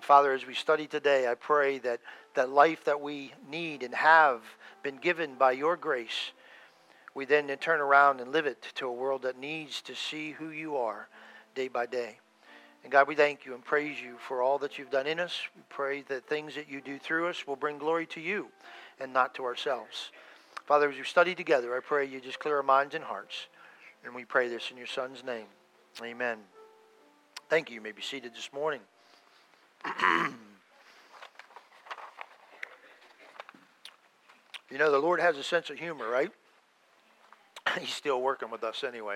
Father, as we study today, I pray that that life that we need and have been given by your grace, we then turn around and live it to a world that needs to see who you are day by day. And God, we thank you and praise you for all that you've done in us. We pray that things that you do through us will bring glory to you and not to ourselves. Father, as we study together, I pray you just clear our minds and hearts. And we pray this in your Son's name. Amen. Thank you. You may be seated this morning. You know, the Lord has a sense of humor, right? He's still working with us anyway.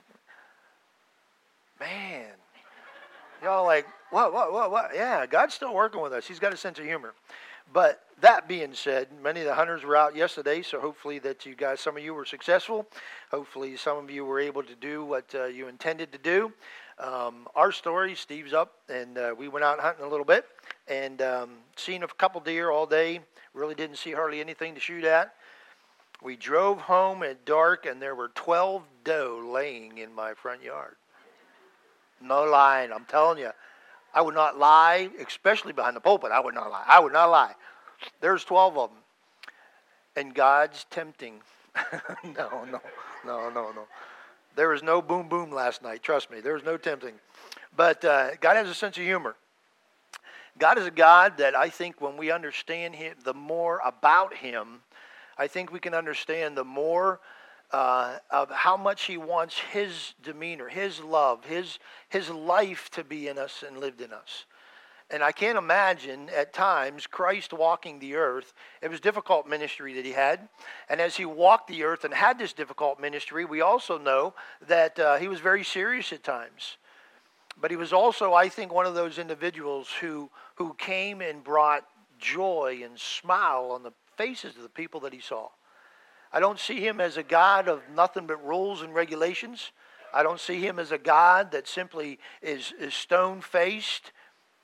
Man. Y'all like, what? Yeah, God's still working with us. He's got a sense of humor. But that being said, many of the hunters were out yesterday, so hopefully that you guys, some of you were successful. Hopefully some of you were able to do what you intended to do. Our story, Steve's up, and we went out hunting a little bit, and seen a couple deer all day. Really didn't see hardly anything to shoot at. We drove home at dark, and there were 12 doe laying in my front yard. No lying, I'm telling you. I would not lie, especially behind the pulpit. I would not lie. There's 12 of them. And God's tempting. No. There was no boom boom last night. Trust me, there was no tempting. But God has a sense of humor. God is a God that I think when we understand him, the more about him, I think we can understand the more of how much he wants his demeanor, his love, his life to be in us and lived in us. And I can't imagine at times Christ walking the earth. It was difficult ministry that he had. And as he walked the earth and had this difficult ministry, we also know that he was very serious at times. But he was also, I think, one of those individuals who came and brought joy and smile on the faces of the people that he saw. I don't see him as a God of nothing but rules and regulations. I don't see him as a God that simply is stone-faced.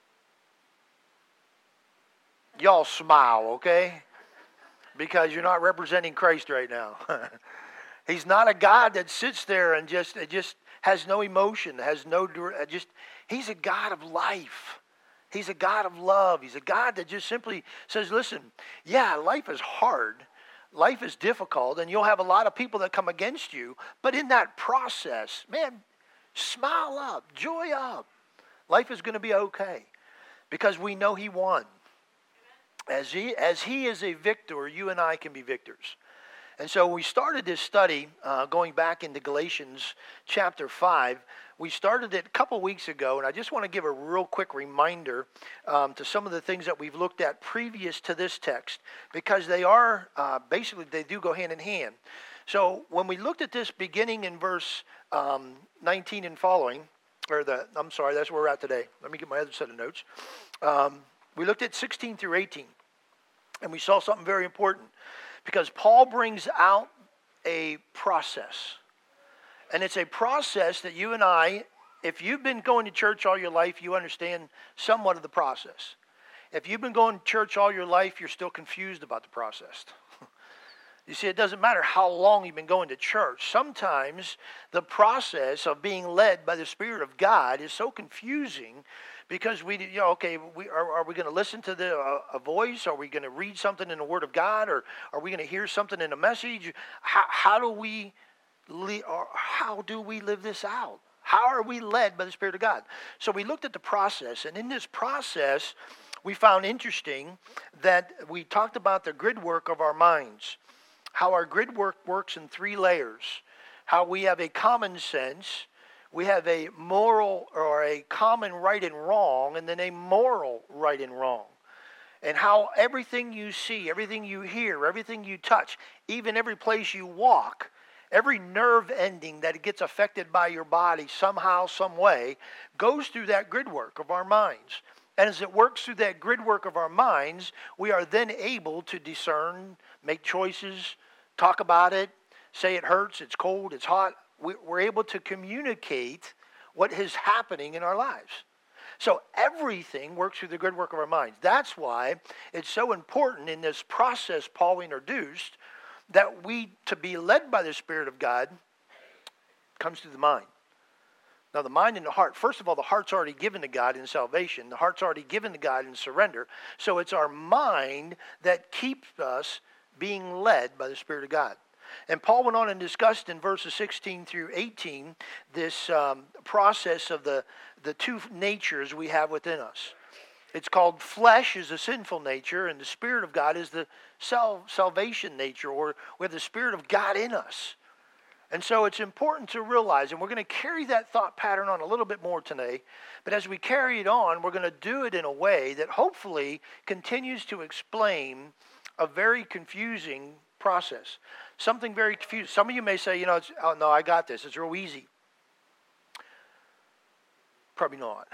Y'all smile, okay? Because you're not representing Christ right now. He's not a God that sits there and just has no emotion, he's a God of life. He's a God of love. He's a God that just simply says, listen, yeah, life is hard. Life is difficult, and you'll have a lot of people that come against you. But in that process, man, smile up, joy up. Life is going to be okay because we know he won. As he is a victor, you and I can be victors. And so we started this study going back into Galatians chapter 5. We started it a couple weeks ago, and I just want to give a real quick reminder to some of the things that we've looked at previous to this text, because they are, basically, they do go hand in hand. So when we looked at this beginning in verse 19 and following, that's where we're at today. Let me get my other set of notes. We looked at 16 through 18, and we saw something very important, because Paul brings out a process. And it's a process that you and I, if you've been going to church all your life, you understand somewhat of the process. If you've been going to church all your life, you're still confused about the process. You see, it doesn't matter how long you've been going to church. Sometimes the process of being led by the Spirit of God is so confusing because are we going to listen to a voice? Are we going to read something in the Word of God? Or are we going to hear something in a message? How do we live this out? How are we led by the Spirit of God? So we looked at the process, and in this process, we found interesting that we talked about the grid work of our minds, how our grid work works in 3 layers, how we have a common sense, we have a moral or a common right and wrong, and then a moral right and wrong. And how everything you see, everything you hear, everything you touch, even every place you walk, every nerve ending that gets affected by your body somehow, some way, goes through that grid work of our minds. And as it works through that grid work of our minds, we are then able to discern, make choices, talk about it, say it hurts, it's cold, it's hot. We're able to communicate what is happening in our lives. So everything works through the grid work of our minds. That's why it's so important in this process Paul introduced that we, to be led by the Spirit of God, comes through the mind. Now, the mind and the heart, first of all, the heart's already given to God in salvation. The heart's already given to God in surrender. So it's our mind that keeps us being led by the Spirit of God. And Paul went on and discussed in verses 16 through 18 this process of the two natures we have within us. It's called flesh is the sinful nature, and the Spirit of God is the salvation nature, or we have the Spirit of God in us. And so it's important to realize, and we're going to carry that thought pattern on a little bit more today, but as we carry it on, we're going to do it in a way that hopefully continues to explain a very confusing process. Something very confusing. Some of you may say, oh no, I got this. It's real easy. Probably not.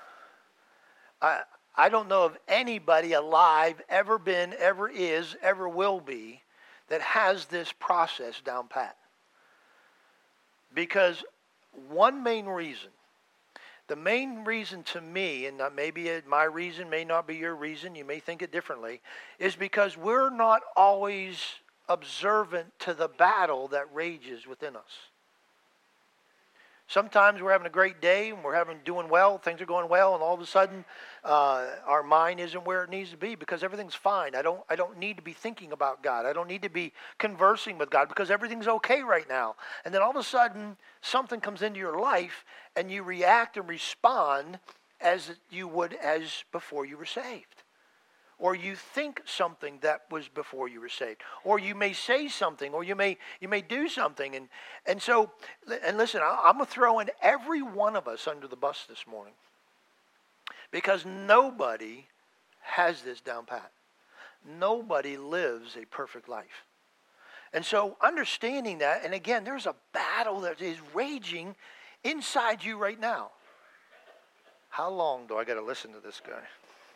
I don't know of anybody alive, ever been, ever is, ever will be, that has this process down pat. Because one main reason, the main reason to me, and maybe my reason may not be your reason, you may think it differently, is because we're not always observant to the battle that rages within us. Sometimes we're having a great day and we're doing well, things are going well, and all of a sudden our mind isn't where it needs to be because everything's fine. I don't need to be thinking about God. I don't need to be conversing with God because everything's okay right now. And then all of a sudden something comes into your life and you react and respond as you would as before you were saved. Or you think something that was before you were saved. Or you may say something, or you may do something. And so, listen, I'm going to throw in every one of us under the bus this morning. Because nobody has this down pat. Nobody lives a perfect life. And so understanding that, and again, there's a battle that is raging inside you right now. How long do I got to listen to this guy?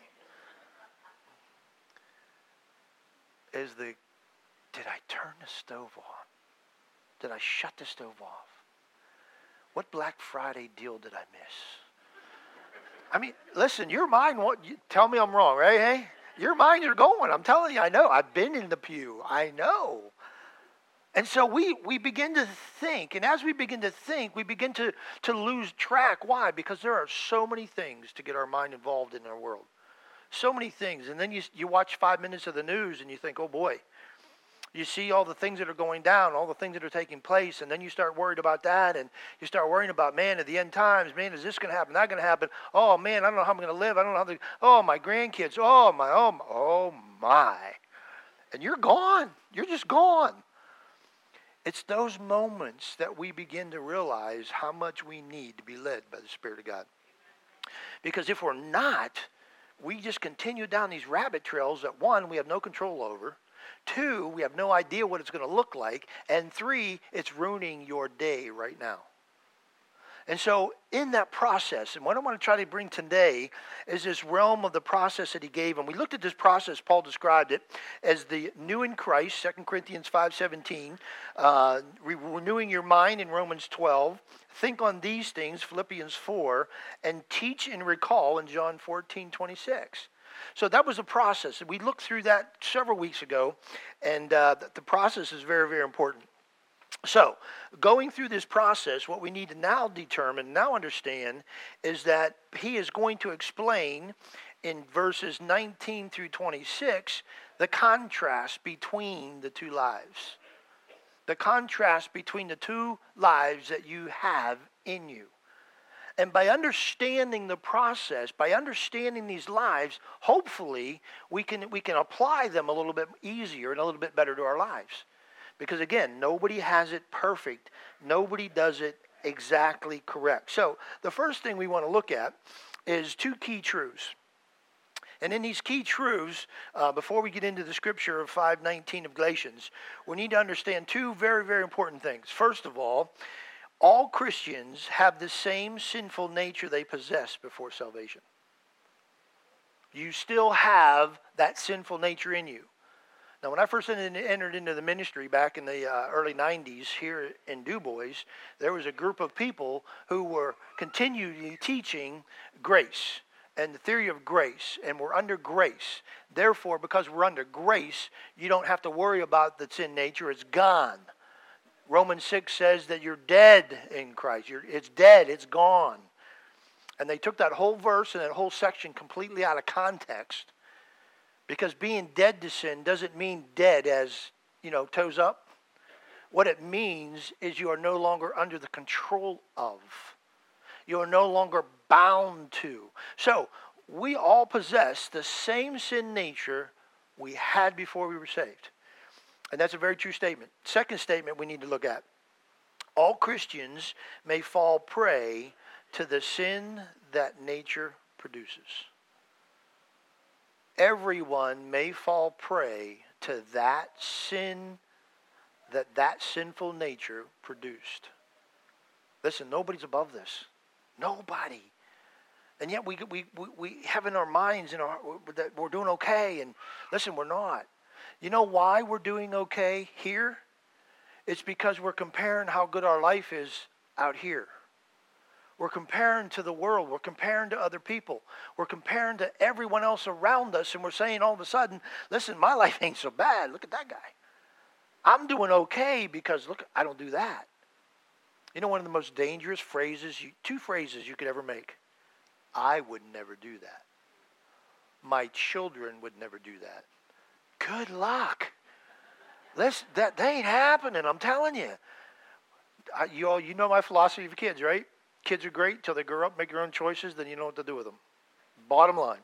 Did I turn the stove on? Did I shut the stove off? What Black Friday deal did I miss? I mean, listen, your mind, tell me I'm wrong, right? Hey, your minds are going. I'm telling you, I know. I've been in the pew. I know. And so we begin to think, and as we begin to think, we begin to lose track. Why? Because there are so many things to get our mind involved in our world. So many things. And then you watch 5 minutes of the news and you think, oh boy. You see all the things that are going down, all the things that are taking place, and then you start worried about that, and you start worrying about, man, at the end times, man, is this going to happen, that going to happen? Oh, man, I don't know how I'm going to live. I don't know how my grandkids, oh my. And you're gone. You're just gone. It's those moments that we begin to realize how much we need to be led by the Spirit of God. Because if we're not, we just continue down these rabbit trails that, one, we have no control over. 2, we have no idea what it's going to look like. And 3, it's ruining your day right now. And so in that process, and what I want to try to bring today is this realm of the process that he gave. And we looked at this process, Paul described it as the new in Christ, 2 Corinthians 5:17, renewing your mind in Romans 12, think on these things, Philippians 4, and teach and recall in John 14:26. So that was a process. We looked through that several weeks ago, and the process is very, very important. So, going through this process, what we need to now determine, now understand, is that he is going to explain in verses 19 through 26 the contrast between the two lives. The contrast between the two lives that you have in you. And by understanding the process, by understanding these lives, hopefully we can apply them a little bit easier and a little bit better to our lives. Because again, nobody has it perfect. Nobody does it exactly correct. So the first thing we want to look at is 2 key truths. And in these key truths, before we get into the scripture of 5:19 of Galatians, we need to understand 2 very, very important things. First of all Christians have the same sinful nature they possessed before salvation. You still have that sinful nature in you. Now, when I first entered into the ministry back in the early 90s here in Du Bois, there was a group of people who were continually teaching grace and the theory of grace, and we're under grace. Therefore, because we're under grace, you don't have to worry about the sin nature. It's gone. Romans 6 says that you're dead in Christ. It's dead. It's gone. And they took that whole verse and that whole section completely out of context, because being dead to sin doesn't mean dead as, toes up. What it means is you are no longer under the control of. You are no longer bound to. So we all possess the same sin nature we had before we were saved. And that's a very true statement. Second statement we need to look at. All Christians may fall prey to the sin that nature produces. Everyone may fall prey to that sin that sinful nature produced. Listen, nobody's above this. Nobody. And yet we have in our minds that we're doing okay. And listen, we're not. You know why we're doing okay here? It's because we're comparing how good our life is out here. We're comparing to the world. We're comparing to other people. We're comparing to everyone else around us. And we're saying all of a sudden, listen, my life ain't so bad. Look at that guy. I'm doing okay because, look, I don't do that. You know, one of the most dangerous phrases, two phrases you could ever make. I would never do that. My children would never do that. Good luck. That ain't happening, I'm telling you. You know my philosophy for kids, right? Kids are great till they grow up, make their own choices, then you know what to do with them. Bottom line.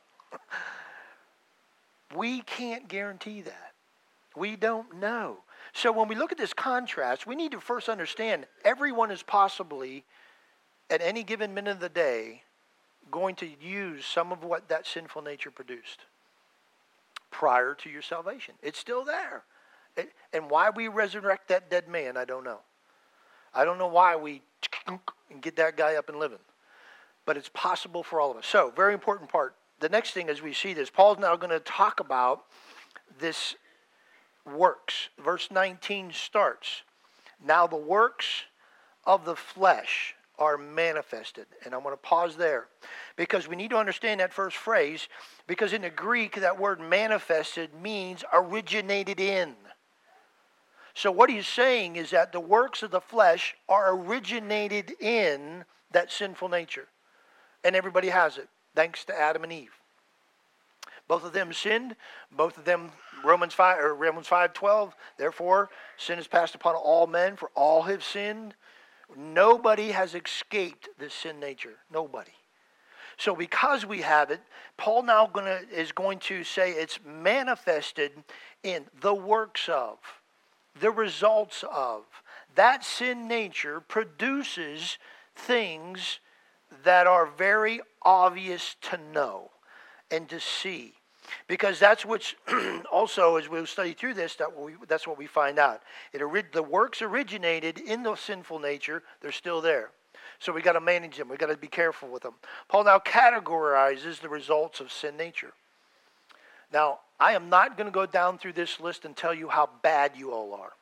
We can't guarantee that. We don't know. So when we look at this contrast, we need to first understand everyone is possibly, at any given minute of the day, going to use some of what that sinful nature produced prior to your salvation. It's still there. And why we resurrect that dead man, I don't know. I don't know why we get that guy up and living. But it's possible for all of us. So, very important part. The next thing as we see this, Paul's now going to talk about this works. Verse 19 starts. Now the works of the flesh are manifested. And I'm going to pause there because we need to understand that first phrase, because in the Greek that word manifested means originated in. So what he's saying is that the works of the flesh are originated in that sinful nature. And everybody has it, thanks to Adam and Eve. Both of them sinned. Both of them, Romans 5:12, therefore sin is passed upon all men, for all have sinned. Nobody has escaped this sin nature. Nobody. So because we have it, Paul now is going to say it's manifested in the works of, the results of. That sin nature produces things that are very obvious to know and to see. Because that's what's also, as we'll study through this, that's what we find out. The works originated in the sinful nature. They're still there. So we got to manage them. We got to be careful with them. Paul now categorizes the results of sin nature. Now, I am not going to go down through this list and tell you how bad you all are.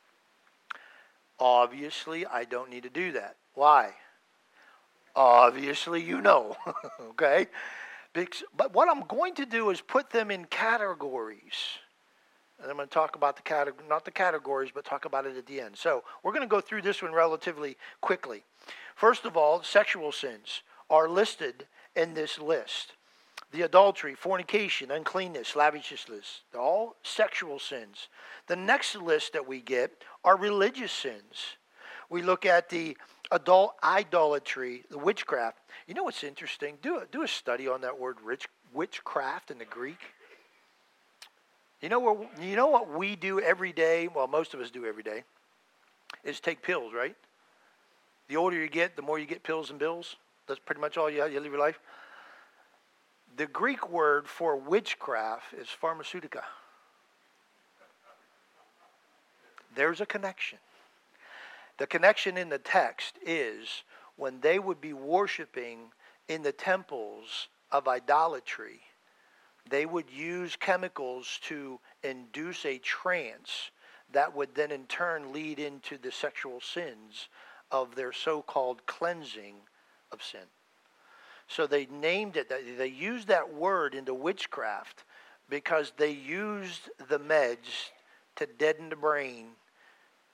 Obviously, I don't need to do that. Why? Obviously, you know. Okay? But what I'm going to do is put them in categories. And I'm going to talk about not the categories, but talk about it at the end. So we're going to go through this one relatively quickly. First of all, sexual sins are listed in this list. The adultery, fornication, uncleanness, lavishness, they're all sexual sins. The next list that we get are religious sins. We look at the adult idolatry, the witchcraft. You know what's interesting? Do a study on that word witchcraft in the Greek. You know what we do every day, well, most of us do every day, is take pills, right? The older you get, the more you get pills and bills. That's pretty much all you live your life. The Greek word for witchcraft is pharmaceutica. There's a connection. The connection in the text is when they would be worshiping in the temples of idolatry, they would use chemicals to induce a trance that would then in turn lead into the sexual sins of their so-called cleansing of sin. So they named it, they used that word into witchcraft because they used the meds to deaden the brain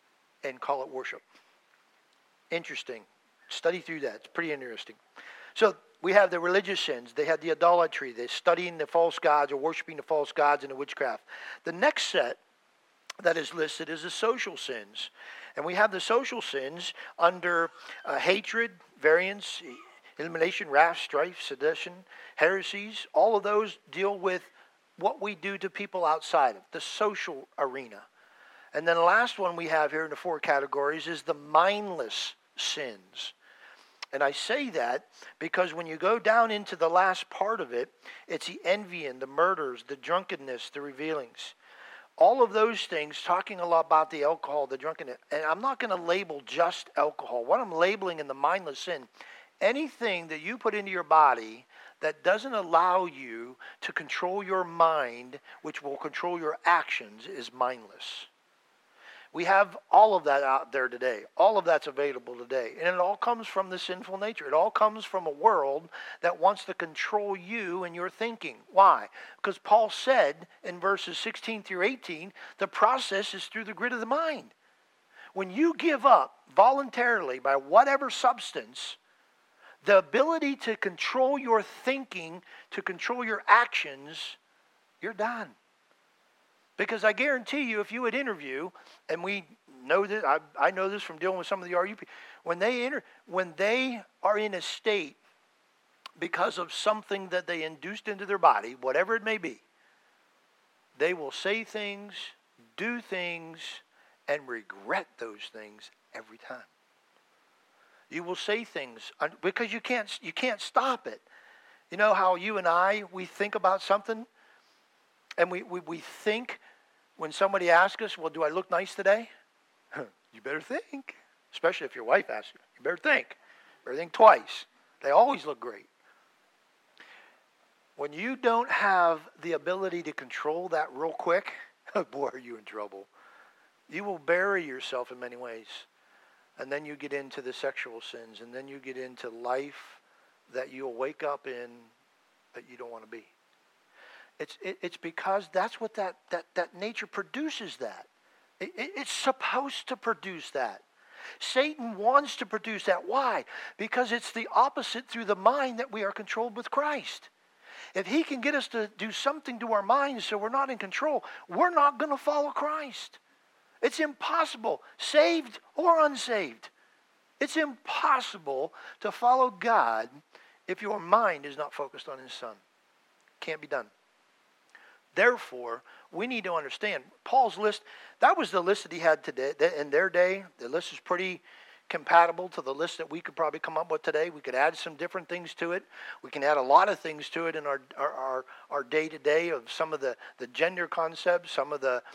and call it worship. Interesting. Study through that. It's pretty interesting. So we have the religious sins. They had the idolatry. They're studying the false gods or worshiping the false gods and the witchcraft. The next set that is listed is the social sins. And we have the social sins under hatred, variance, elimination, wrath, strife, sedition, heresies. All of those deal with what we do to people outside of the social arena. And then the last one we have here in the four categories is the mindless sins. And I say that because when you go down into the last part of it, it's the envying, the murders, the drunkenness, the revealings. All of those things, talking a lot about the alcohol, the drunkenness. And I'm not going to label just alcohol. What I'm labeling in the mindless sin, anything that you put into your body that doesn't allow you to control your mind, which will control your actions, is mindless. We have all of that out there today. All of that's available today. And it all comes from the sinful nature. It all comes from a world that wants to control you and your thinking. Why? Because Paul said in verses 16 through 18, the process is through the grit of the mind. When you give up voluntarily by whatever substance, the ability to control your thinking, to control your actions, you're done. Because I guarantee you, if you would interview, and we know that, I know this from dealing with some of the RUP, when they are in a state because of something that they induced into their body, whatever it may be, they will say things, do things, and regret those things every time. You will say things because you can't stop it. You know how you and I, we think about something, and we think when somebody asks us, well, do I look nice today? You better think. Especially if your wife asks you. You better think. You better think twice. They always look great. When you don't have the ability to control that real quick, boy, are you in trouble. You will bury yourself in many ways. And then you get into the sexual sins. And then you get into life that you'll wake up in that you don't want to be. It's because that's what that nature produces that. It's supposed to produce that. Satan wants to produce that. Why? Because it's the opposite through the mind that we are controlled with Christ. If he can get us to do something to our minds so we're not in control, we're not going to follow Christ. It's impossible, saved or unsaved. It's impossible to follow God if your mind is not focused on his Son. Can't be done. Therefore, we need to understand Paul's list. That was the list that he had today. In their day, the list is pretty compatible to the list that we could probably come up with today. We could add some different things to it. We can add a lot of things to it in our day-to-day of some of the gender concepts, some of the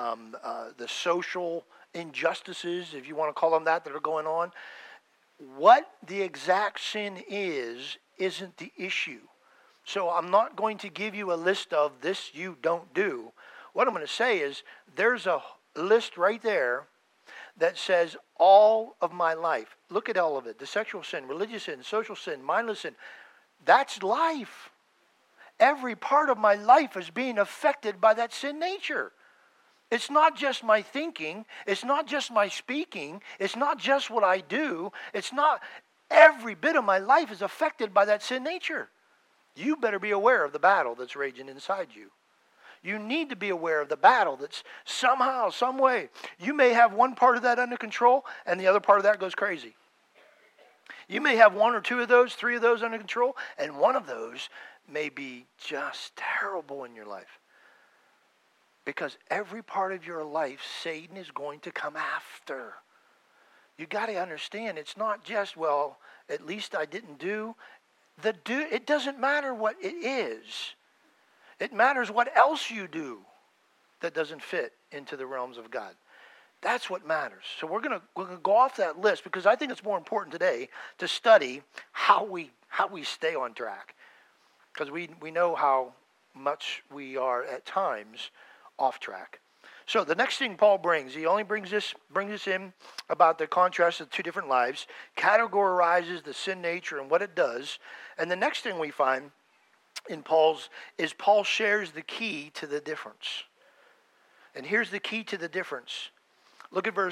social injustices, if you want to call them that are going on. What the exact sin isn't the issue. So I'm not going to give you a list of this you don't do. What I'm going to say is there's a list right there that says all of my life. Look at all of it. The sexual sin, religious sin, social sin, mindless sin. That's life. Every part of my life is being affected by that sin nature. It's not just my thinking. It's not just my speaking. It's not just what I do. It's not. Every bit of my life is affected by that sin nature. You better be aware of the battle that's raging inside you. You need to be aware of the battle that's somehow, some way. You may have one part of that under control and the other part of that goes crazy. You may have one or two of those, three of those under control, and one of those may be just terrible in your life. Because every part of your life, Satan is going to come after. You got to understand, it's not just, well, at least I didn't do. It doesn't matter what it is. It matters what else you do that doesn't fit into the realms of God. That's what matters. So we're gonna go off that list because I think it's more important today to study how we stay on track. Because we know how much we are at times off track. So the next thing Paul brings, he only brings this in about the contrast of two different lives, categorizes the sin nature and what it does. And the next thing we find in Paul shares the key to the difference. And here's the key to the difference. Look at verse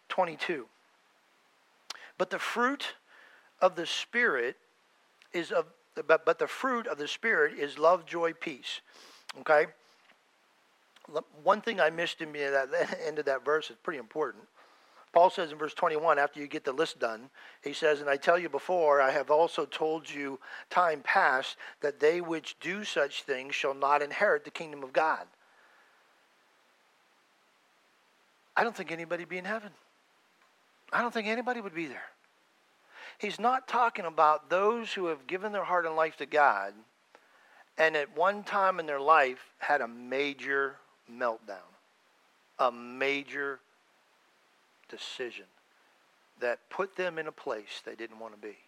22. But the fruit of the Spirit is but the fruit of the Spirit is love, joy, peace. Okay? One thing I missed in the end of that verse is pretty important. Paul says in verse 21, after you get the list done, he says, and I tell you before, I have also told you time past, that they which do such things shall not inherit the kingdom of God. I don't think anybody would be in heaven. I don't think anybody would be there. He's not talking about those who have given their heart and life to God and at one time in their life had a major meltdown, a major decision that put them in a place they didn't want to be.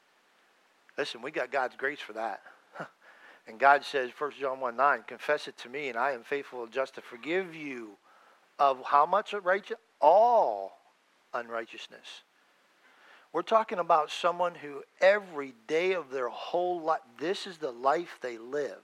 Listen, we got God's grace for that. And God says, 1 John 1:9, confess it to me and I am faithful and just to forgive you of how much righteousness? All unrighteousness. We're talking about someone who every day of their whole life, this is the life they live.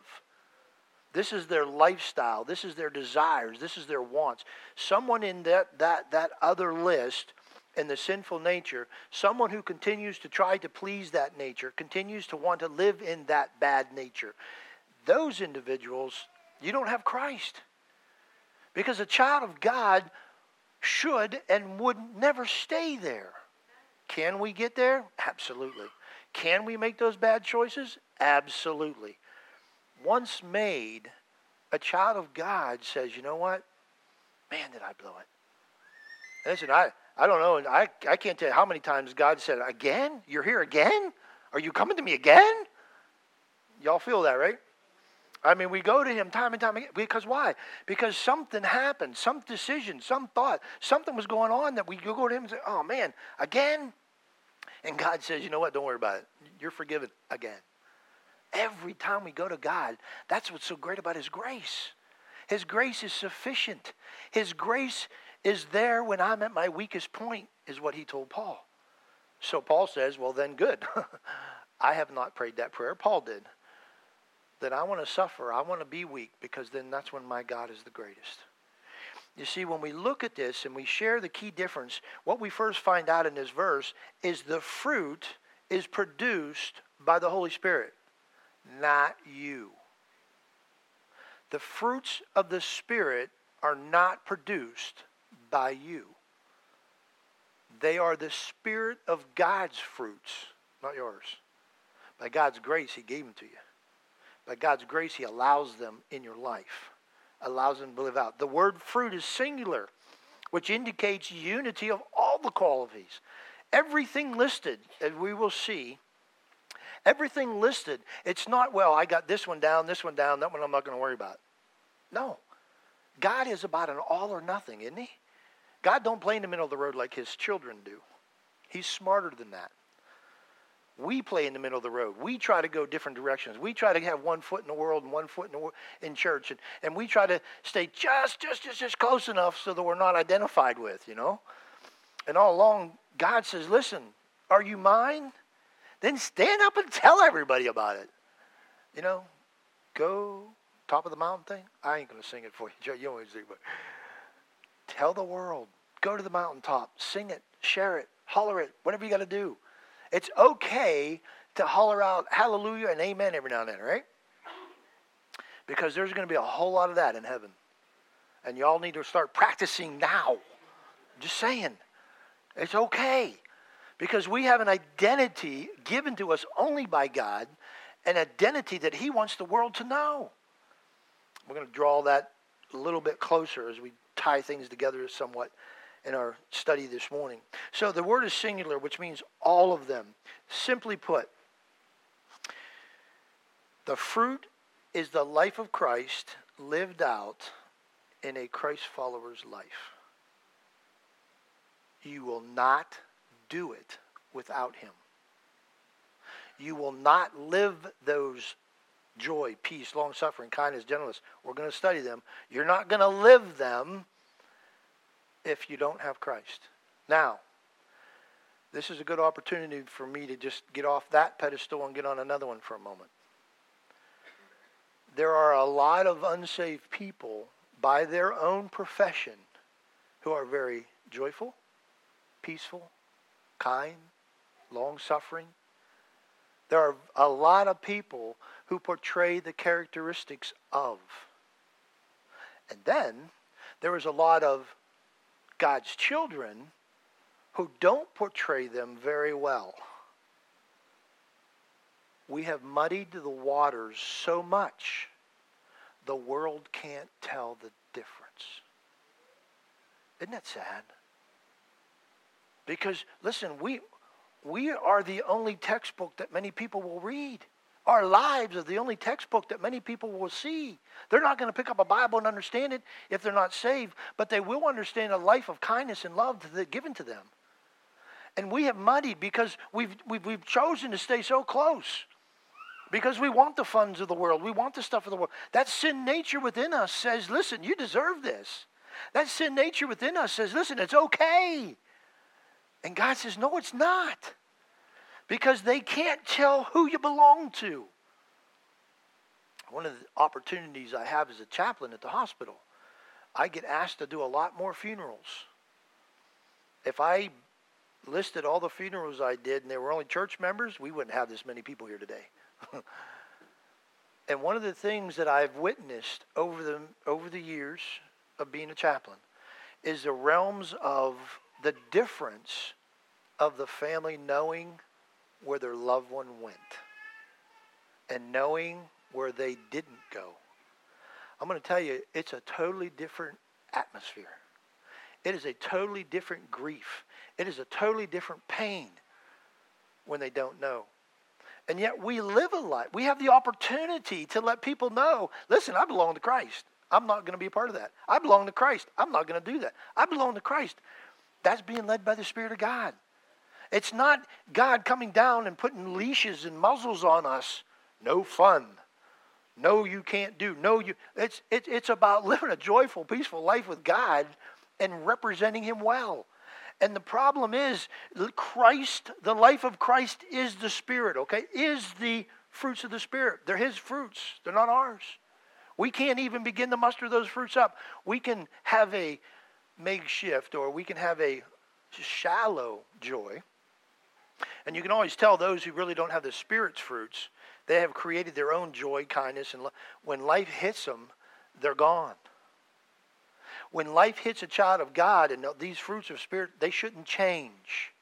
This is their lifestyle. This is their desires. This is their wants. Someone in that other list in the sinful nature, someone who continues to try to please that nature, continues to want to live in that bad nature. Those individuals, you don't have Christ. Because a child of God should and would never stay there. Can we get there? Absolutely. Can we make those bad choices? Absolutely. Once made, a child of God says, you know what? Man, did I blow it. Listen, I don't know, and I can't tell you how many times God said, again? You're here again? Are you coming to me again? Y'all feel that, right? I mean, we go to him time and time again. Because why? Because something happened, some decision, some thought, something was going on that we go to him and say, oh man, again? And God says, you know what? Don't worry about it. You're forgiven again. Every time we go to God, that's what's so great about His grace. His grace is sufficient. His grace is there when I'm at my weakest point, is what He told Paul. So Paul says, well then good. I have not prayed that prayer. Paul did. That I want to suffer. I want to be weak, because then that's when my God is the greatest. You see, when we look at this and we share the key difference, what we first find out in this verse is the fruit is produced by the Holy Spirit, not you. The fruits of the Spirit are not produced by you. They are the Spirit of God's fruits, not yours. By God's grace, He gave them to you. By God's grace, He allows them in your life. Allows them to live out. The word fruit is singular, which indicates unity of all the qualities. Everything listed, as we will see, everything listed, it's not, well, I got this one down, that one I'm not going to worry about. No. God is about an all or nothing, isn't He? God don't play in the middle of the road like His children do. He's smarter than that. We play in the middle of the road. We try to go different directions. We try to have one foot in the world and one foot in church. And we try to stay just close enough so that we're not identified with, you know. And all along, God says, listen, are you mine? Then stand up and tell everybody about it. You know, go top of the mountain thing. I ain't going to sing it for you. You always sing, but tell the world. Go to the mountaintop. Sing it. Share it. Holler it. Whatever you got to do. It's okay to holler out hallelujah and amen every now and then, right? Because there's going to be a whole lot of that in heaven. And y'all need to start practicing now. Just saying. It's okay. Because we have an identity given to us only by God, an identity that He wants the world to know. We're going to draw that a little bit closer as we tie things together somewhat in our study this morning. So the word is singular, which means all of them. Simply put, the fruit is the life of Christ lived out in a Christ follower's life. You will not do it without Him. You will not live those joy, peace, long-suffering, kindness, gentleness. We're going to study them. You're not going to live them if you don't have Christ. Now, this is a good opportunity for me to just get off that pedestal and get on another one for a moment. There are a lot of unsaved people by their own profession who are very joyful, peaceful, kind, long-suffering. There are a lot of people who portray the characteristics of. And then there is a lot of God's children who don't portray them very well. We have muddied the waters so much, the world can't tell the difference. Isn't that sad? Because, listen, we are the only textbook that many people will read. Our lives are the only textbook that many people will see. They're not going to pick up a Bible and understand it if they're not saved, but they will understand a life of kindness and love given to them. And we have muddied because we've chosen to stay so close. Because we want the funds of the world. We want the stuff of the world. That sin nature within us says, listen, you deserve this. That sin nature within us says, listen, it's okay. And God says, no, it's not. Because they can't tell who you belong to. One of the opportunities I have as a chaplain at the hospital, I get asked to do a lot more funerals. If I listed all the funerals I did and they were only church members, we wouldn't have this many people here today. And one of the things that I've witnessed over the years of being a chaplain is the realms of the difference of the family knowing where their loved one went and knowing where they didn't go. I'm going to tell you, it's a totally different atmosphere. It is a totally different grief. It is a totally different pain when they don't know. And yet we live a life. We have the opportunity to let people know, listen, I belong to Christ. I'm not going to be a part of that. I belong to Christ. I'm not going to do that. I belong to Christ. That's being led by the Spirit of God. It's not God coming down and putting leashes and muzzles on us. No fun. No, you can't do. No, you. It's about living a joyful, peaceful life with God and representing Him well. And the problem is, Christ, the life of Christ is the Spirit, okay? Is the fruits of the Spirit. They're His fruits. They're not ours. We can't even begin to muster those fruits up. We can have a makeshift or we can have a shallow joy. And you can always tell those who really don't have the Spirit's fruits, they have created their own joy, kindness, and when life hits them, they're gone. When life hits a child of God and these fruits of Spirit, they shouldn't change.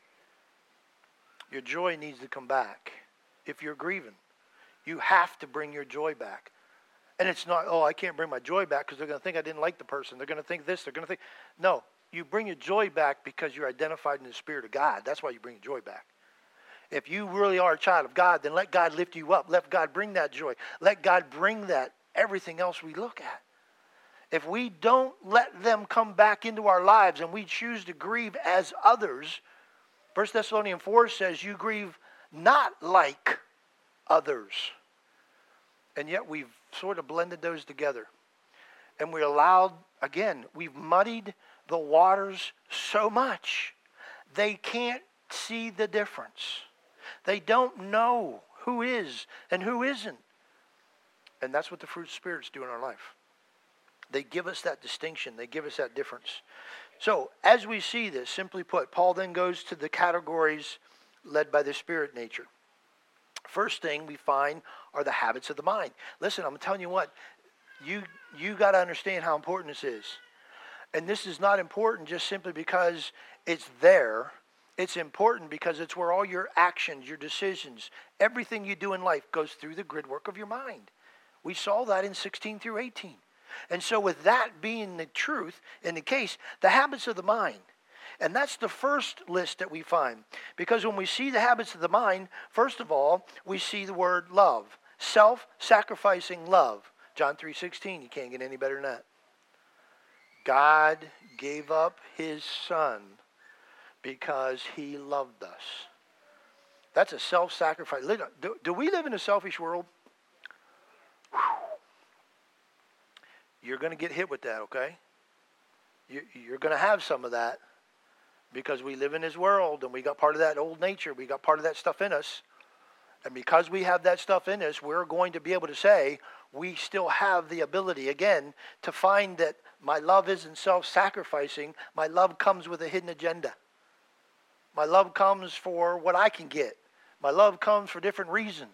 Your joy needs to come back. If you're grieving, you have to bring your joy back. And it's not, I can't bring my joy back because they're going to think I didn't like the person. They're going to think this. They're going to think. No, you bring your joy back because you're identified in the Spirit of God. That's why you bring your joy back. If you really are a child of God, then let God lift you up. Let God bring that joy. Let God bring that everything else we look at. If we don't let them come back into our lives and we choose to grieve as others, 1 Thessalonians 4 says you grieve not like others. And yet we've sort of blended those together. And we allowed, again, we've muddied the waters so much. They can't see the difference. They don't know who is and who isn't. And that's what the fruit of the Spirit's do in our life. They give us that distinction. They give us that difference. So, as we see this, simply put, Paul then goes to the categories led by the Spirit nature. First thing we find are the habits of the mind. Listen, I'm telling you what, you got to understand how important this is. And this is not important just simply because it's there. It's important because it's where all your actions, your decisions, everything you do in life goes through the grid work of your mind. We saw that in 16 through 18. And so with that being the truth in the case, the habits of the mind. And that's the first list that we find. Because when we see the habits of the mind, first of all, we see the word love. Self-sacrificing love. John 3:16, you can't get any better than that. God gave up His Son because He loved us. That's a self-sacrifice. Do we live in a selfish world? Whew. You're going to get hit with that, okay? You're going to have some of that because we live in this world and we got part of that old nature. We got part of that stuff in us. And because we have that stuff in us, we're going to be able to say we still have the ability, again, to find that my love isn't self-sacrificing. My love comes with a hidden agenda. My love comes for what I can get. My love comes for different reasons.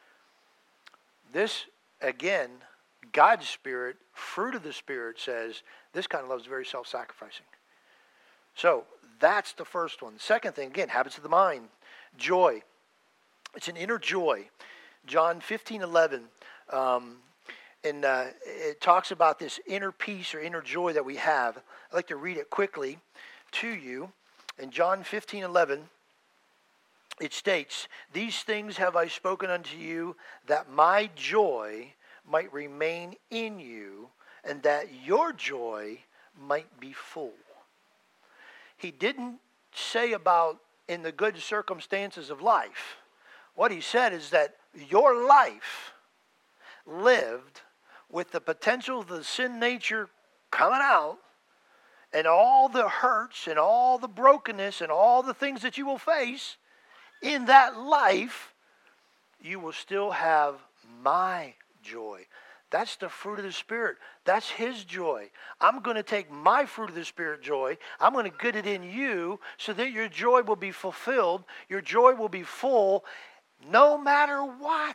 This, again, God's Spirit, fruit of the Spirit says, this kind of love is very self-sacrificing. So, that's the first one. The second thing, again, habits of the mind. Joy. It's an inner joy. John 15:11, it talks about this inner peace or inner joy that we have. I'd like to read it quickly to you. In John 15:11, it states, "These things have I spoken unto you, that my joy might remain in you, and that your joy might be full." He didn't say about in the good circumstances of life. What he said is that your life lived with the potential of the sin nature coming out, and all the hurts and all the brokenness and all the things that you will face in that life, you will still have my joy. That's the fruit of the Spirit. That's His joy. I'm going to take my fruit of the Spirit joy. I'm going to get it in you so that your joy will be fulfilled. Your joy will be full no matter what.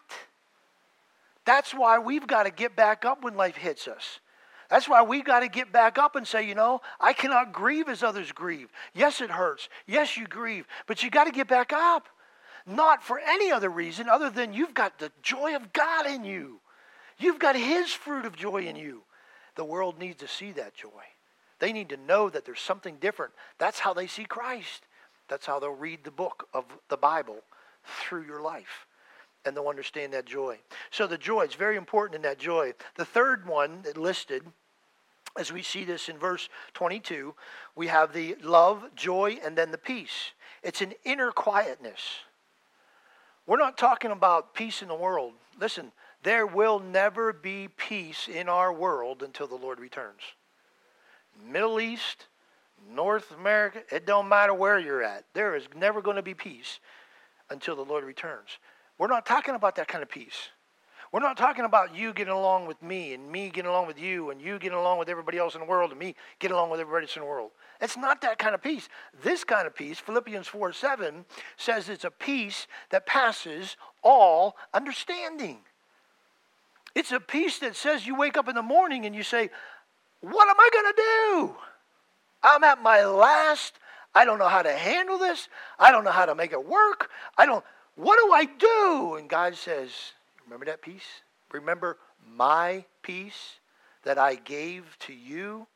That's why we've got to get back up when life hits us. That's why we've got to get back up and say, I cannot grieve as others grieve. Yes, it hurts. Yes, you grieve. But you got to get back up. Not for any other reason other than you've got the joy of God in you. You've got His fruit of joy in you. The world needs to see that joy. They need to know that there's something different. That's how they see Christ. That's how they'll read the book of the Bible through your life. And they'll understand that joy. So the joy, it's very important in that joy. The third one that listed, as we see this in verse 22, we have the love, joy, and then the peace. It's an inner quietness. We're not talking about peace in the world. Listen, there will never be peace in our world until the Lord returns. Middle East, North America, it don't matter where you're at. There is never going to be peace until the Lord returns. We're not talking about that kind of peace. We're not talking about you getting along with me and me getting along with you and you getting along with everybody else in the world and me getting along with everybody else in the world. It's not that kind of peace. This kind of peace, Philippians 4:7, says it's a peace that passes all understanding. It's a peace that says you wake up in the morning and you say, what am I going to do? I'm at my last. I don't know how to handle this. I don't know how to make it work. What do I do? And God says, remember that peace? Remember my peace that I gave to you?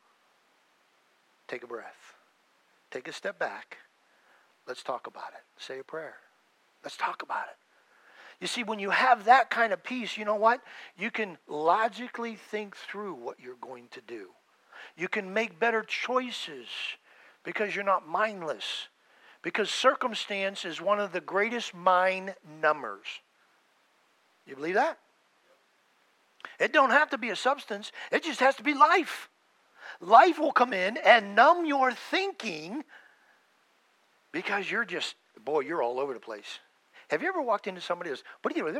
Take a breath. Take a step back. Let's talk about it. Say a prayer. Let's talk about it. You see, when you have that kind of peace, you know what? You can logically think through what you're going to do. You can make better choices because you're not mindless. Because circumstance is one of the greatest mind numbers. You believe that? It don't have to be a substance. It just has to be life. Life will come in and numb your thinking because you're all over the place. Have you ever walked into somebody who's,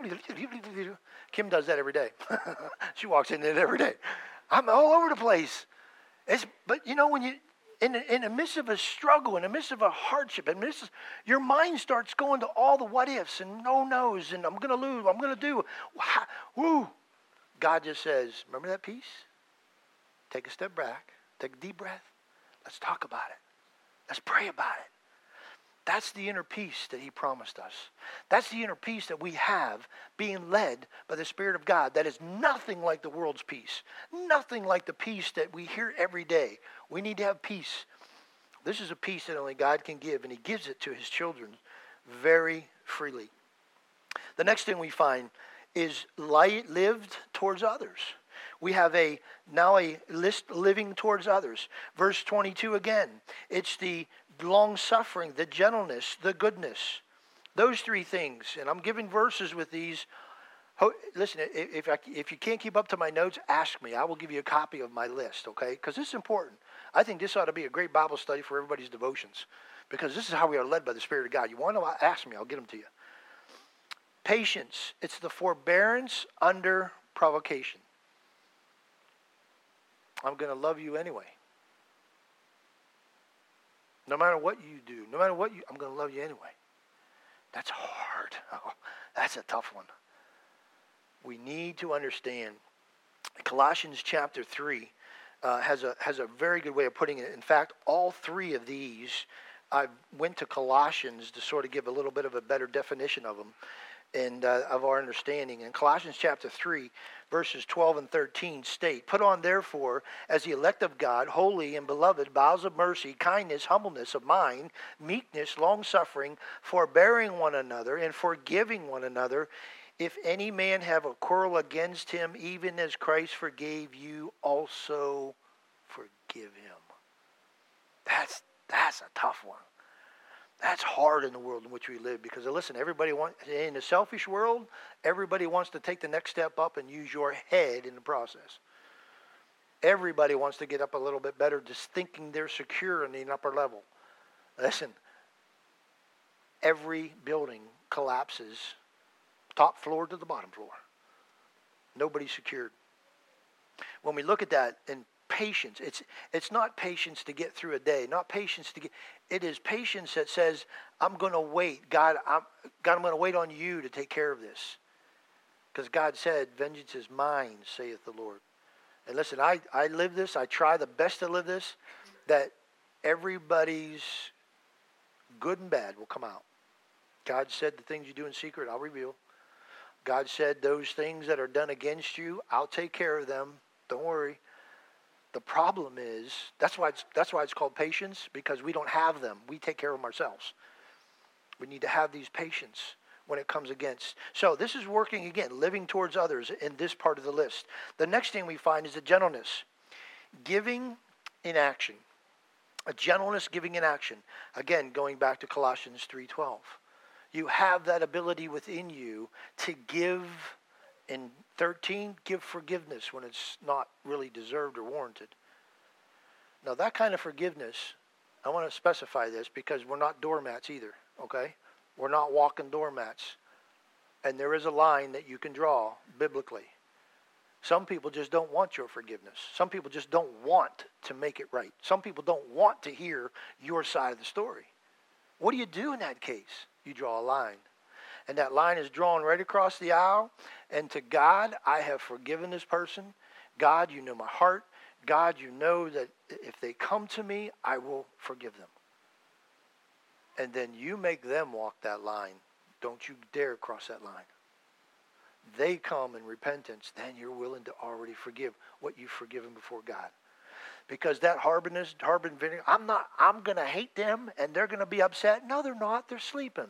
Kim does that every day. She walks in there every day. I'm all over the place. But when you, in the midst of a struggle, in the midst of a hardship, your mind starts going to all the what ifs and no nos and I'm going to lose, I'm going to do. Woo. God just says, remember that peace? Take a step back. Take a deep breath. Let's talk about it. Let's pray about it. That's the inner peace that He promised us. That's the inner peace that we have being led by the Spirit of God. That is nothing like the world's peace. Nothing like the peace that we hear every day. We need to have peace. This is a peace that only God can give, and He gives it to His children very freely. The next thing we find is light lived towards others. We have now a list living towards others. Verse 22 again. It's the long-suffering, the gentleness, the goodness. Those three things. And I'm giving verses with these. Listen, if you can't keep up to my notes, ask me. I will give you a copy of my list, okay? Because this is important. I think this ought to be a great Bible study for everybody's devotions. Because this is how we are led by the Spirit of God. You want to ask me, I'll get them to you. Patience. It's the forbearance under provocation. I'm going to love you anyway. No matter what you do, no matter what I'm going to love you anyway. That's hard. Oh, that's a tough one. We need to understand. Colossians chapter 3 has a very good way of putting it. In fact, all three of these, I went to Colossians to sort of give a little bit of a better definition of them and of our understanding. In Colossians chapter 3, verses 12 and 13 state, "Put on therefore, as the elect of God, holy and beloved, bowels of mercy, kindness, humbleness of mind, meekness, long-suffering, forbearing one another, and forgiving one another. If any man have a quarrel against him, even as Christ forgave you, also forgive him." That's a tough one. That's hard in the world in which we live because, listen, in the selfish world, everybody wants to take the next step up and use your head in the process. Everybody wants to get up a little bit better just thinking they're secure in the upper level. Listen, every building collapses top floor to the bottom floor. Nobody's secured. When we look at that in patience, it's not patience to get through a day, not patience to get, it is patience that says, I'm going to wait. God, I'm going to wait on you to take care of this. Because God said, vengeance is mine, saith the Lord. And listen, I live this, I try the best to live this, that everybody's good and bad will come out. God said the things you do in secret, I'll reveal. God said those things that are done against you, I'll take care of them. Don't worry. The problem is, that's why it's called patience, because we don't have them. We take care of them ourselves. We need to have these patience when it comes against. So this is working again, living towards others in this part of the list. The next thing we find is a gentleness. Giving in action. A gentleness giving in action. Again, going back to Colossians 3:12. You have that ability within you to give. In 13, give forgiveness when it's not really deserved or warranted. Now that kind of forgiveness, I want to specify this because we're not doormats either, okay? We're not walking doormats. And there is a line that you can draw biblically. Some people just don't want your forgiveness. Some people just don't want to make it right. Some people don't want to hear your side of the story. What do you do in that case? You draw a line. And that line is drawn right across the aisle. And to God, I have forgiven this person. God, you know my heart. God, you know that if they come to me, I will forgive them. And then you make them walk that line. Don't you dare cross that line. They come in repentance, then you're willing to already forgive what you've forgiven before God. Because that harboring, I'm going to hate them and they're going to be upset. No, they're not. They're sleeping.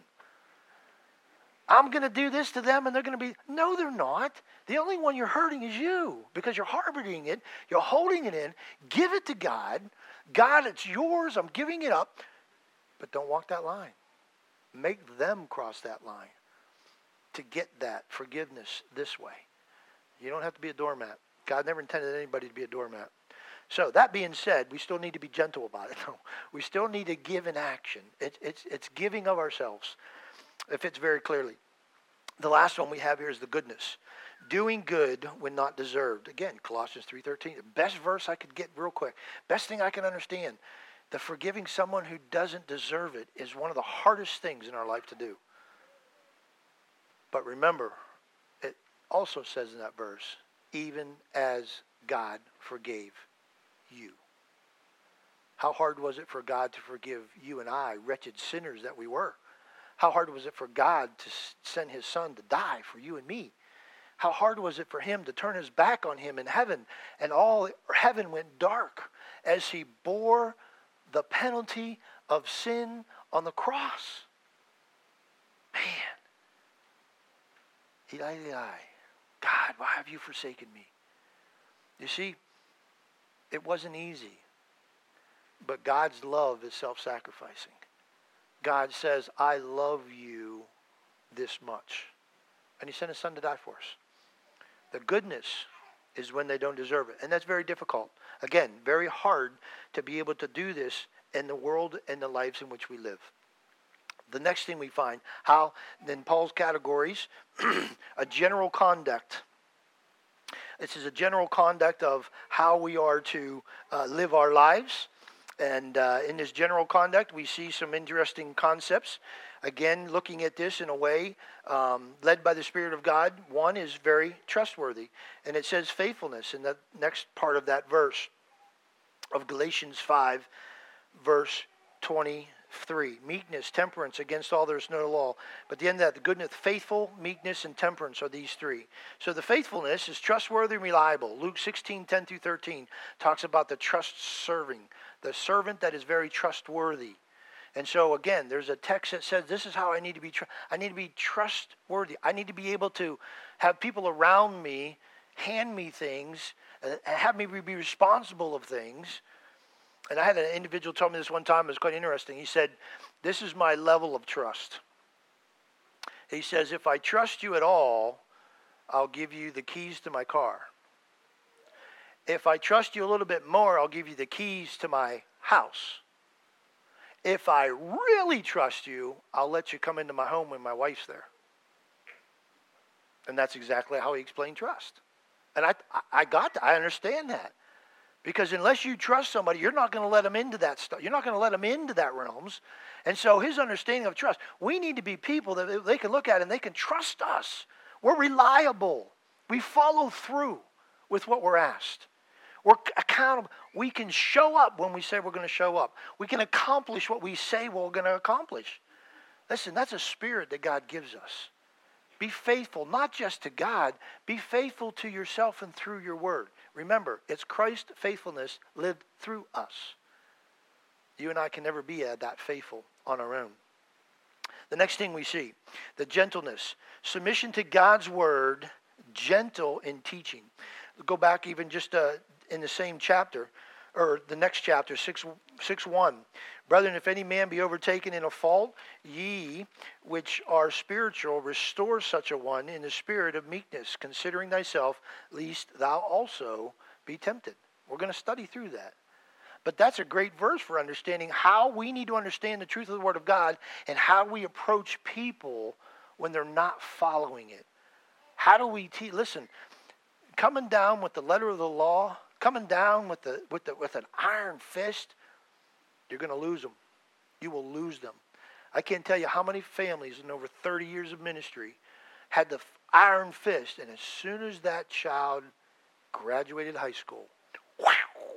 I'm going to do this to them and they're going to be, no, they're not. The only one you're hurting is you because you're harboring it. You're holding it in. Give it to God. God, it's yours. I'm giving it up. But don't walk that line. Make them cross that line to get that forgiveness this way. You don't have to be a doormat. God never intended anybody to be a doormat. So that being said, we still need to be gentle about it. We still need to give in action. It's giving of ourselves. It fits very clearly. The last one we have here is the goodness. Doing good when not deserved. Again, Colossians 3:13. The best verse I could get real quick. Best thing I can understand. The forgiving someone who doesn't deserve it is one of the hardest things in our life to do. But remember, it also says in that verse, even as God forgave you. How hard was it for God to forgive you and I, wretched sinners that we were? How hard was it for God to send his son to die for you and me? How hard was it for him to turn his back on him in heaven, and all heaven went dark as he bore the penalty of sin on the cross? Man. Eli, Eli, God, why have you forsaken me? You see, it wasn't easy. But God's love is self-sacrificing. God says, I love you this much. And he sent his son to die for us. The goodness is when they don't deserve it. And that's very difficult. Again, very hard to be able to do this in the world and the lives in which we live. The next thing we find, how, in Paul's categories, a general conduct. This is a general conduct of how we are to live our lives. And in this general conduct, we see some interesting concepts. Again, looking at this in a way led by the Spirit of God. One is very trustworthy. And it says faithfulness in the next part of that verse of Galatians 5, verse 23. Meekness, temperance, against all there is no law. But at the end of that, the goodness, faithful, meekness, and temperance are these three. So the faithfulness is trustworthy and reliable. Luke 16, 10 through 13 talks about the trust serving. The servant that is very trustworthy. And so again, there's a text that says this is how I need to be. I need to be trustworthy. I need to be able to have people around me hand me things, have me be responsible of things. And I had an individual tell me this one time. It was quite interesting. He said, "This is my level of trust." He says, "If I trust you at all, I'll give you the keys to my car. If I trust you a little bit more, I'll give you the keys to my house. If I really trust you, I'll let you come into my home when my wife's there." And that's exactly how he explained trust. And I understand that. Because unless you trust somebody, you're not going to let them into that stuff. You're not going to let them into that realms. And so his understanding of trust, we need to be people that they can look at and they can trust us. We're reliable. We follow through with what we're asked. We're accountable. We can show up when we say we're going to show up. We can accomplish what we say we're going to accomplish. Listen, that's a spirit that God gives us. Be faithful, not just to God. Be faithful to yourself and through your word. Remember, it's Christ's faithfulness lived through us. You and I can never be that faithful on our own. The next thing we see, the gentleness. Submission to God's word, gentle in teaching. Go back even just in the same chapter, or the next chapter, 6:1. "Brethren, if any man be overtaken in a fault, ye which are spiritual, restore such a one in the spirit of meekness, considering thyself, lest thou also be tempted." We're going to study through that. But that's a great verse for understanding how we need to understand the truth of the Word of God and how we approach people when they're not following it. How do we listen, coming down with the letter of the law, coming down with an iron fist, you're going to lose them. You will lose them. I can't tell you how many families in over 30 years of ministry had the iron fist, and as soon as that child graduated high school, wow,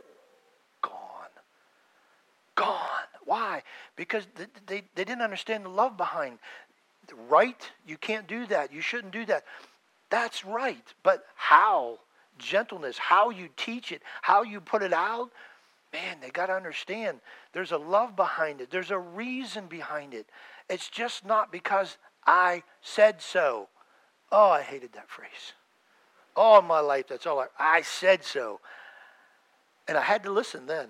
gone. Why? Because they didn't understand the love behind. Right? You can't do that. You shouldn't do that. That's right. But how? Gentleness, how you teach it, how you put it out, man, they got to understand there's a love behind it. There's a reason behind it. It's just not because I said so. Oh, I hated that phrase. All my life, that's all I said so. And I had to listen then.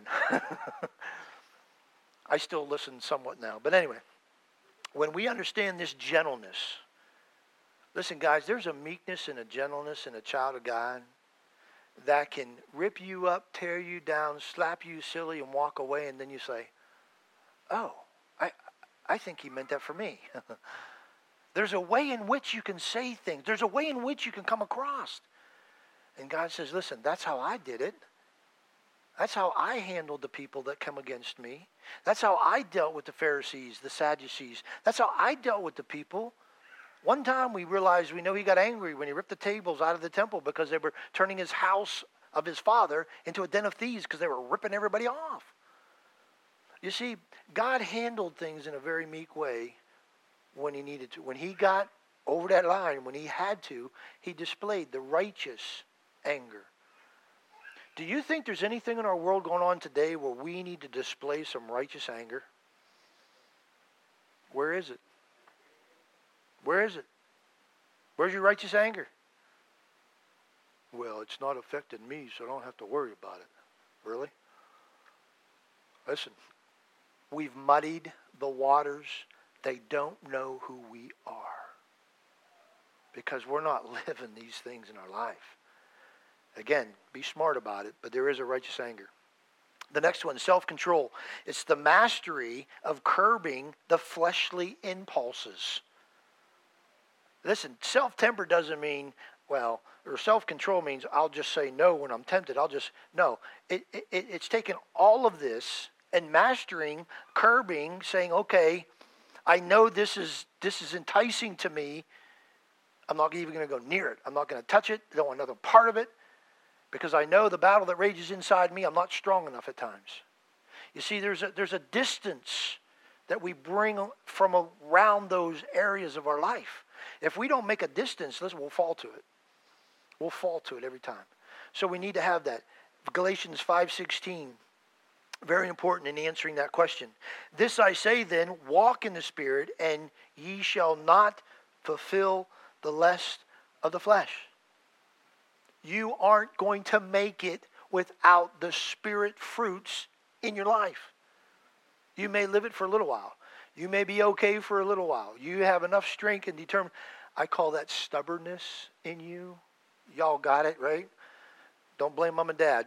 I still listen somewhat now. But anyway, when we understand this gentleness, listen, guys, there's a meekness and a gentleness in a child of God that can rip you up, tear you down, slap you silly, and walk away, and then you say, "Oh, I think he meant that for me." There's a way in which you can say things. There's a way in which you can come across. And God says, listen, that's how I did it. That's how I handled the people that come against me. That's how I dealt with the Pharisees, the Sadducees. That's how I dealt with the people. One time we know he got angry when he ripped the tables out of the temple because they were turning his house of his father into a den of thieves because they were ripping everybody off. You see, God handled things in a very meek way when he needed to. When he got over that line, when he had to, he displayed the righteous anger. Do you think there's anything in our world going on today where we need to display some righteous anger? Where is it? Where is it? Where's your righteous anger? Well, it's not affecting me, so I don't have to worry about it. Really? Listen, we've muddied the waters. They don't know who we are because we're not living these things in our life. Again, be smart about it, but there is a righteous anger. The next one, self-control. It's the mastery of curbing the fleshly impulses. Listen, self-temper doesn't mean, or self-control means I'll just say no when I'm tempted. No. It's taken all of this and mastering, curbing, saying, okay, I know this is enticing to me. I'm not even going to go near it. I'm not going to touch it. I don't want another part of it. Because I know the battle that rages inside me, I'm not strong enough at times. You see, there's a distance that we bring from around those areas of our life. If we don't make a distance, listen, we'll fall to it. We'll fall to it every time. So we need to have that. Galatians 5:16, very important in answering that question. This I say then, walk in the Spirit, and ye shall not fulfill the lust of the flesh. You aren't going to make it without the Spirit fruits in your life. You may live it for a little while. You may be okay for a little while. You have enough strength and determination. I call that stubbornness in you. Y'all got it, right? Don't blame mom and dad.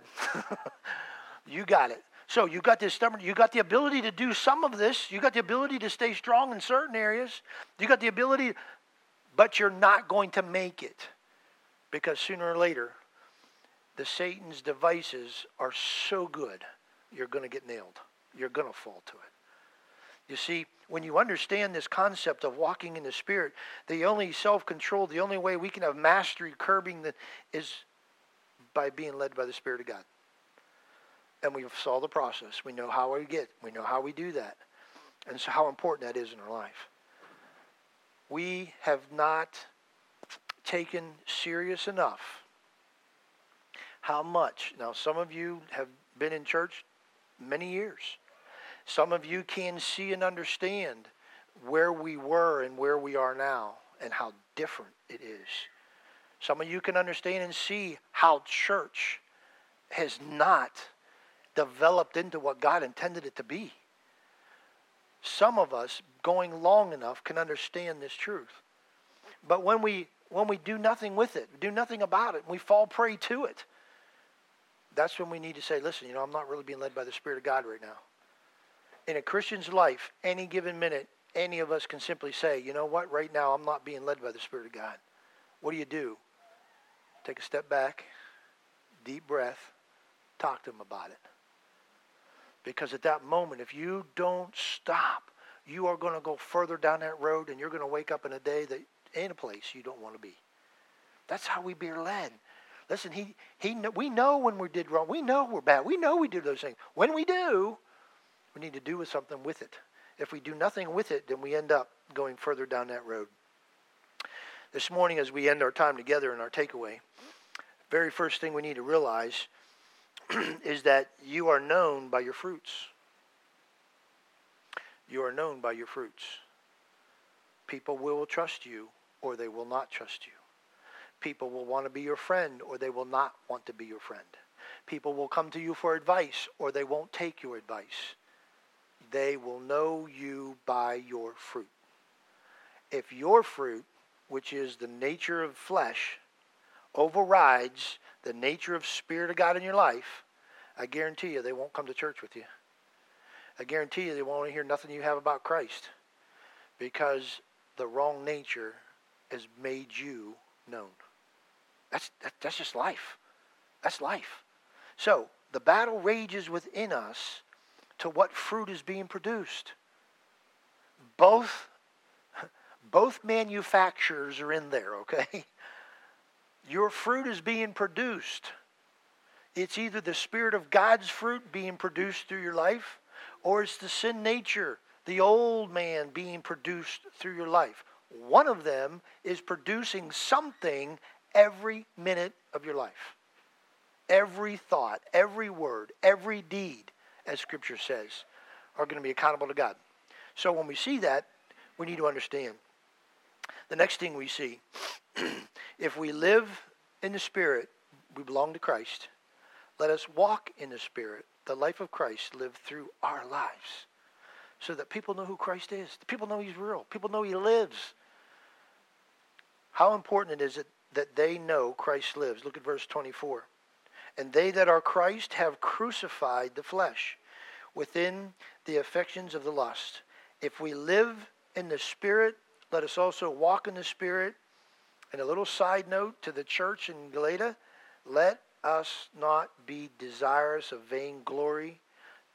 You got it. So you got this stubborn. You got the ability to do some of this. You got the ability to stay strong in certain areas. You got the ability, but you're not going to make it. Because sooner or later, the Satan's devices are so good, you're going to get nailed. You're going to fall to it. You see, when you understand this concept of walking in the Spirit, the only self-control, the only way we can have mastery, curbing, is by being led by the Spirit of God. And we saw the process. We know how we know how we do that. And so how important that is in our life. We have not taken serious enough how much. Now, some of you have been in church many years. Some of you can see and understand where we were and where we are now and how different it is. Some of you can understand and see how church has not developed into what God intended it to be. Some of us, going long enough, can understand this truth. But when we do nothing with it, do nothing about it, and we fall prey to it, that's when we need to say, listen, I'm not really being led by the Spirit of God right now. In a Christian's life, any given minute, any of us can simply say, you know what, right now I'm not being led by the Spirit of God. What do? Take a step back, deep breath, talk to him about it. Because at that moment, if you don't stop, you are going to go further down that road, and you're going to wake up in a day that in a place you don't want to be. That's how we be led. Listen, we know when we did wrong. We know we're bad. We know we do those things. When we do, we need to do something with it. If we do nothing with it, then we end up going further down that road. This morning, as we end our time together in our takeaway, very first thing we need to realize is that you are known by your fruits. You are known by your fruits. People will trust you or they will not trust you. People will want to be your friend or they will not want to be your friend. People will come to you for advice or they won't take your advice. They will know you by your fruit. If your fruit, which is the nature of flesh, overrides the nature of Spirit of God in your life, I guarantee you they won't come to church with you. I guarantee you they won't hear nothing you have about Christ, because the wrong nature has made you known. That's just life. That's life. So the battle rages within us to what fruit is being produced. Both manufacturers are in there, okay? Your fruit is being produced. It's either the Spirit of God's fruit being produced through your life, or it's the sin nature, the old man being produced through your life. One of them is producing something every minute of your life. Every thought, every word, every deed, as Scripture says, are going to be accountable to God. So when we see that, we need to understand. The next thing we see, if we live in the Spirit, we belong to Christ. Let us walk in the Spirit, the life of Christ lived through our lives, so that people know who Christ is. People know He's real. People know He lives. How important is it that they know Christ lives? Look at verse 24. And they that are Christ have crucified the flesh within the affections of the lust. If we live in the Spirit, let us also walk in the Spirit. And a little side note to the church in Galatia, let us not be desirous of vainglory,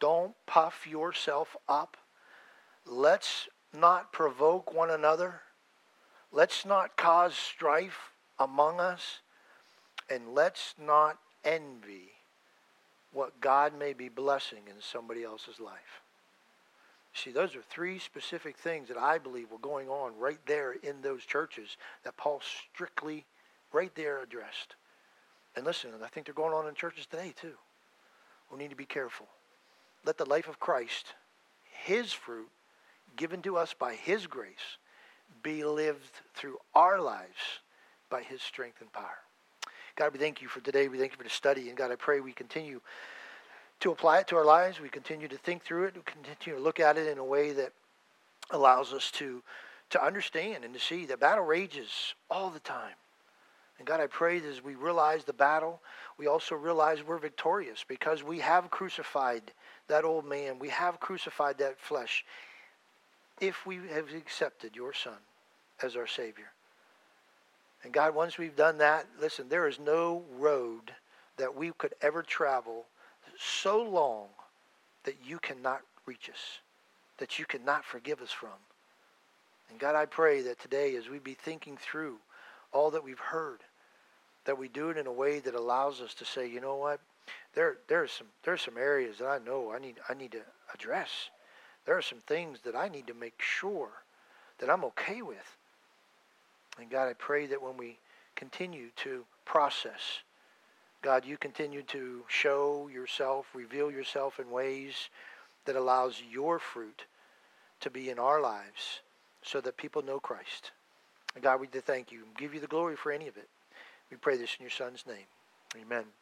Don't puff yourself up. Let's not provoke one another. Let's not cause strife among us. And let's not envy what God may be blessing in somebody else's life. See, those are three specific things that I believe were going on right there in those churches that Paul strictly right there addressed. And listen, I think they're going on in churches today too. We need to be careful. Let the life of Christ, his fruit, given to us by his grace, be lived through our lives by his strength and power. God, we thank you for today. We thank you for the study. And God, I pray we continue to apply it to our lives. We continue to think through it. We continue to look at it in a way that allows us to understand and to see that battle rages all the time. And God, I pray that as we realize the battle, we also realize we're victorious because we have crucified that old man. We have crucified that flesh if we have accepted your Son as our Savior. And God, once we've done that, listen, there is no road that we could ever travel so long that you cannot reach us, that you cannot forgive us from. And God, I pray that today as we be thinking through all that we've heard, that we do it in a way that allows us to say, you know what, there's some areas that I know I need to address. There are some things that I need to make sure that I'm okay with. And God, I pray that when we continue to process, God, you continue to show yourself, reveal yourself in ways that allows your fruit to be in our lives so that people know Christ. And God, we thank you and give you the glory for any of it. We pray this in your Son's name. Amen.